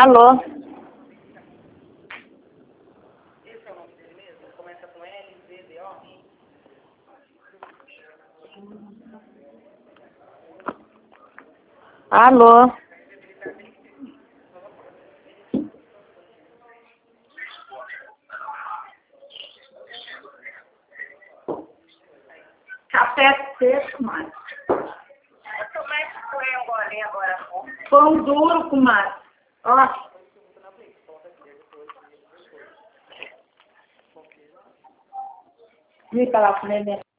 Alô? Esse é o nome dele mesmo? Começa com L, Z, D, O? Alô? Café seco, Márcio. Mas foi um bolinho agora. Pão duro com massa. Ó. Me falar com o neném.